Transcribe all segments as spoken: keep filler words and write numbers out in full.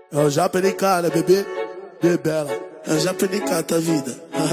É o Japa N K, né, bebê? Bebela. É o Japa N K, tá vida.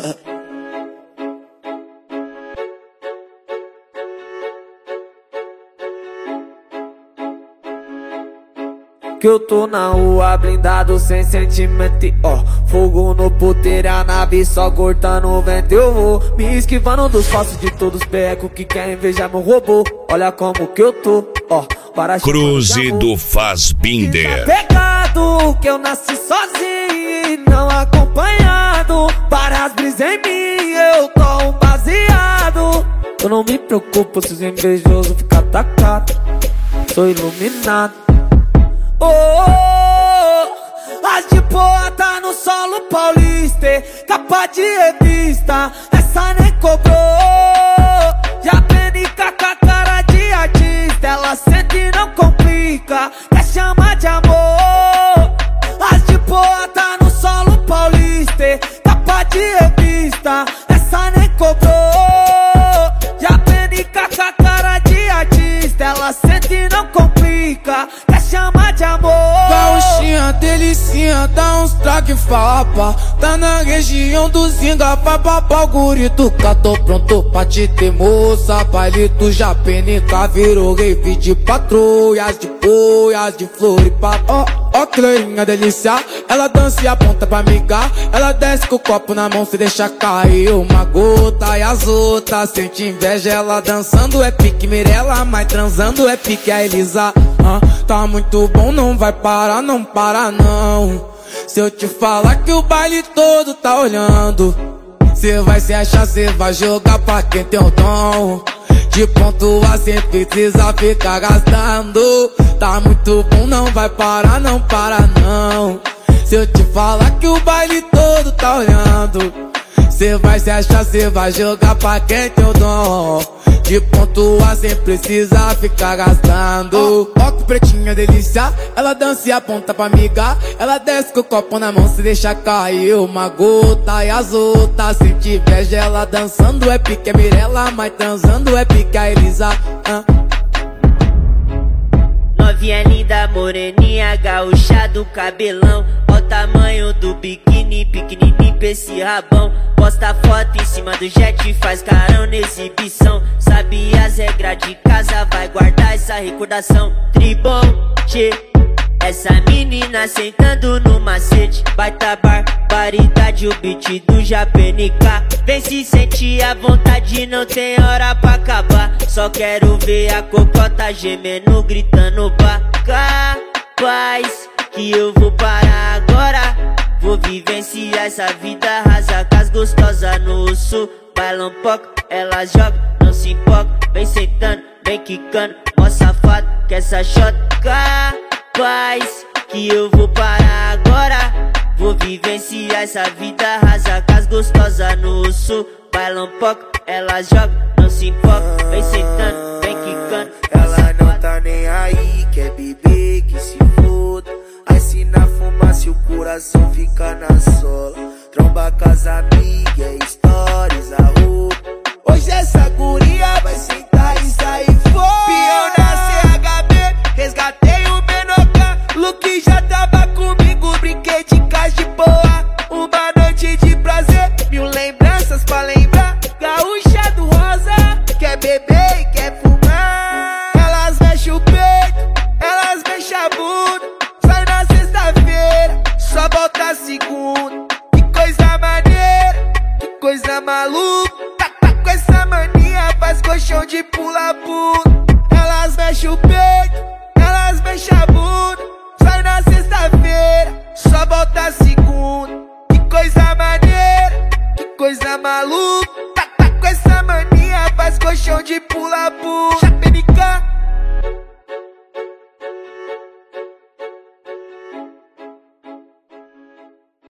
Que eu tô na rua blindado sem sentimento, ó. Fogo no puteiro, a nave só cortando o vento. Eu vou me esquivando dos falsos de todos os pecos que querem invejar meu robô. Olha como que eu tô, ó. Para Cruze do Fassbinder. Pecado que eu nasci sozinho e não acompanhado. Várias brisas em mim, eu tô um baseado. Eu não me preocupo se os invejosos ficam atacados. Sou iluminado. Oh, oh, as de boa tá no solo paulista, capa de revista, essa nem cobrou. Já N K com a cara de artista, ela sente e não complica, quer chamar de amor. As de boa tá no solo paulista, capa de revista, essa nem cobrou. Já N K com a cara de artista, ela sente e não complica, quer chamar de amor. Gauchinha, delicinha, dá uns traque fapa. Tá na região do Zinga, vai papar o gurituca. Tô pronto pra te ter, moça. Baile do Japa N K virou rave de patrulhas, de boias, de floripa. Ó, ó que loirinha delícia, ela dança e aponta pra amigar. Ela desce com o copo na mão, se deixa cair uma gota. E as outras sente inveja, ela dançando é pique Mirella, mas transando é pique a Elisa. Ah, tá muito bom, não vai parar, não para não. Se eu te falar que o baile todo tá olhando, cê vai se achar, cê vai jogar pra quem tem o dom de pontuar sem precisar ficar gastando. Tá muito bom, não vai parar, não para não. Se eu te falar que o baile todo tá olhando, cê vai se achar, cê vai jogar pra quem tem o dom de pontuar sem precisar ficar gastando. Ó, ó que pretinha delícia, ela dança e aponta pra amiga. Ela desce com o copo na mão, se deixa cair uma gota. E as outras sente inveja, ela dançando é pique a Mirella, mas transando é pique a Elisa. ah. Novinha linda, moreninha, gaúcha do cabelão. Ó o tamanho do biquíni, pequenininho pra esse rabão. Posta foto em cima do jet, faz carão na exibição. Sabe as regras de casa, vai guardar essa recordação. Tribom, tchê, essa menina sentando no macete. Baita barbaridade, o beat do Japa N K. Vem se sentir à vontade, não tem hora pra acabar. Só quero ver a cocota gemendo, gritando pra capaz que eu vou parar agora. Vou vivenciar essa vida rasa com as gostosas no sul. Bailam pouco, elas jogam, não se empolga. Vem sentando, vem quicando, mó safado que essa shot capaz que eu vou parar agora. Vou vivenciar essa vida rasa com as gostosas no sul. Bailam pouco, elas jogam, não se empolga. Vem sentando, vem quicando. Ela não tá nem aí, quer beber, que se foda. Aí se na fumaça o coração fica na sola. Tromba com as amigas, stories, a roupa. Hoje essa guria vai sentar e sair fora. Pião na C H B, resgatei o Menocan. Luke já tava comigo, brinquei de caixa de boa. Uma noite de prazer, mil lembranças pra lembrar. Gaúcha do rosa, quer beber e quer fumar. Elas mexem o peito, elas mexem a bunda. Sai na sexta-feira, só volta segunda. Que coisa maneira, que coisa maluca. Tá, tá com essa mania, faz colchão de pula-pula. Elas mexem o peito, elas mexem a bunda. Sai na sexta-feira, só volta segunda. Que coisa maneira, que coisa maluca. Tá, tá com essa mania, faz colchão de pula-pula. Japa N K.